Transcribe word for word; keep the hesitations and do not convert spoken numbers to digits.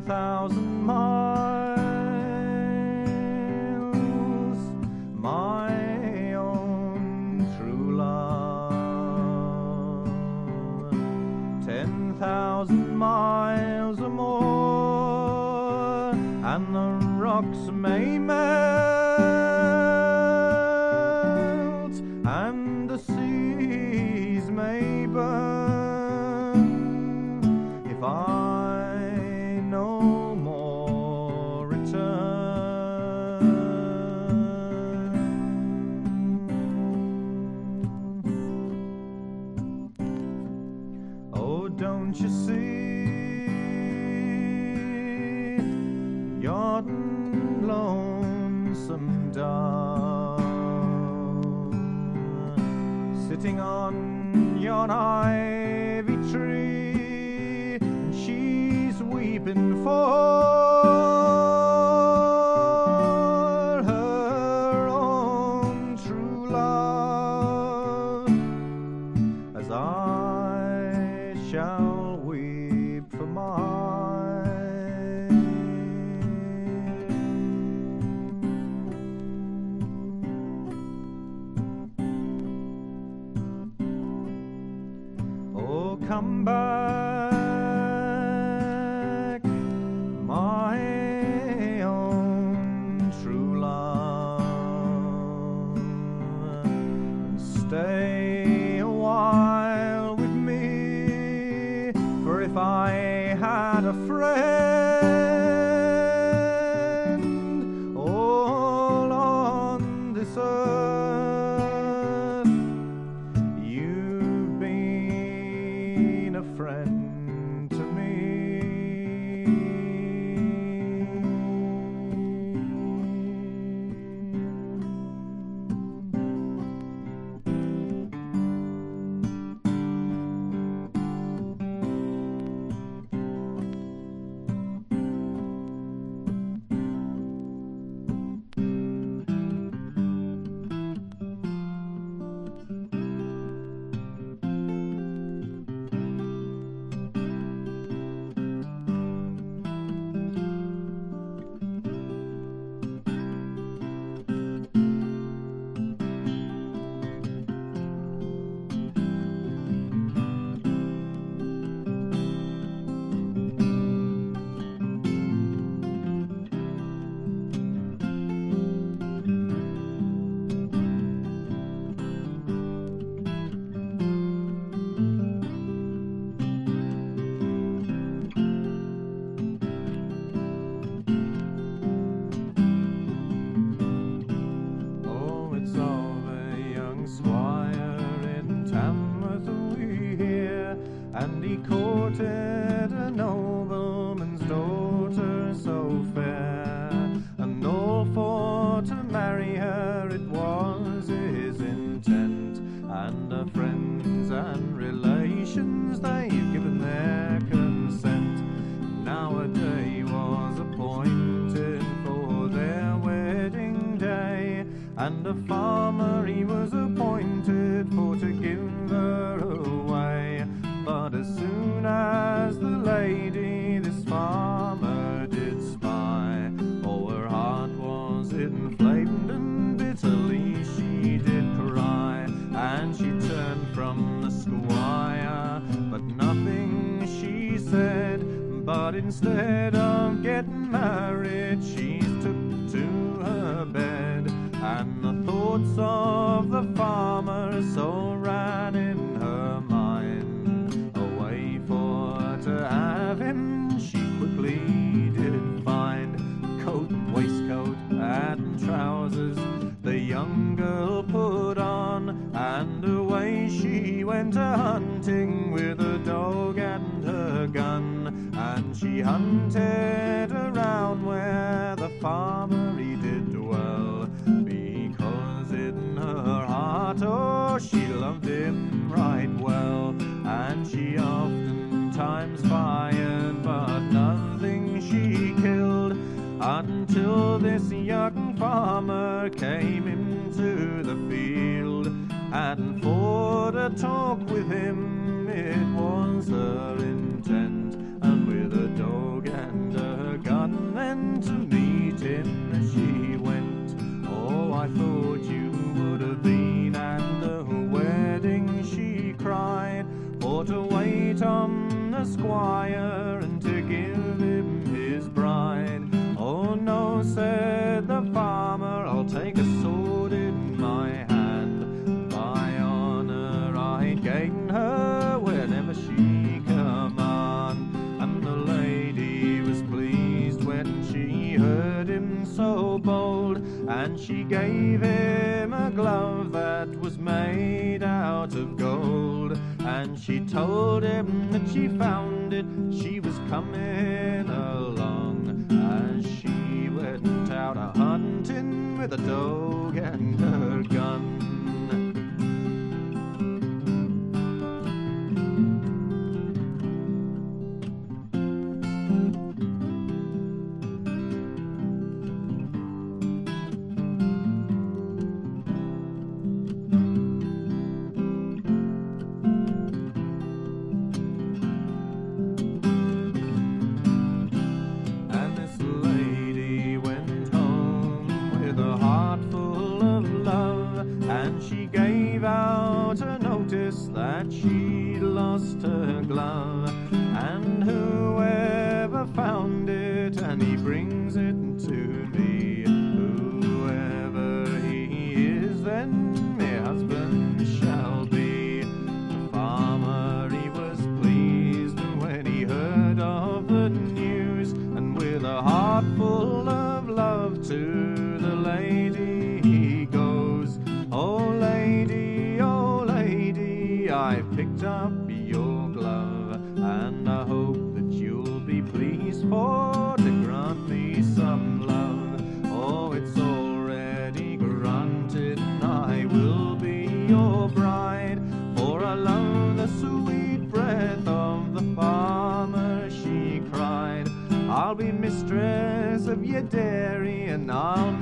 thousand miles, my own true love. Ten thousand miles or more, and the rocks may melt, and the seas may burn, if I no more return. Oh, don't you see, yon lonesome dove, sitting on yon ivy tree, and she's weeping for her own true love, as I shall weep for mine. Oh, come back, my own true love, and stay a while with me, for if I had a friend all on this earth, you've been a friend to me. And he courted a nobleman's daughter so fair, and all for to marry her it was his intent, and her friends and relations they've given their consent. Now a day was appointed for their wedding day, and a farmer he was appointed for to give her away. But as soon as the lady this farmer did spy, oh, her heart was inflamed and bitterly she did cry, and she turned from the squire, but nothing she said, but instead of getting married she took to her bed, and the thoughts of the farmer so ran in her mind. To have him she quickly did find, coat and waistcoat and trousers the young girl put on, and away she went a-hunting with a dog and her gun, and she hunted around where the farmer he did dwell, because in her heart, oh, she loved him right well, and she often times fired, but nothing she killed, until this young farmer came into the field, and for to talk with him it was her intent, and with a dog and a for to wait on the squire and to give him his bride. Oh no, said the farmer, I'll take a sword in my hand. By honour I'd gain her whenever she come on. And the lady was pleased when she heard him so bold, and she gave him a glove that was made out of gold. And she told him that she found it, she was coming along, as she went out a hunting with a dog and her gun. And she gave out a notice that she'd lost her glove, and whoever found it, and he brings it to me, whoever he is, then my husband shall be. The farmer, he was pleased when he heard of the news, and with a heart full of love to the lady he goes. Oh lady, oh lady, I've picked up your glove, and I hope that you'll be pleased for to grant me some love. Oh, it's already granted, I will be your bride, for I love the sweet breath of the farmer, she cried. I'll be mistress of your dairy, and I'll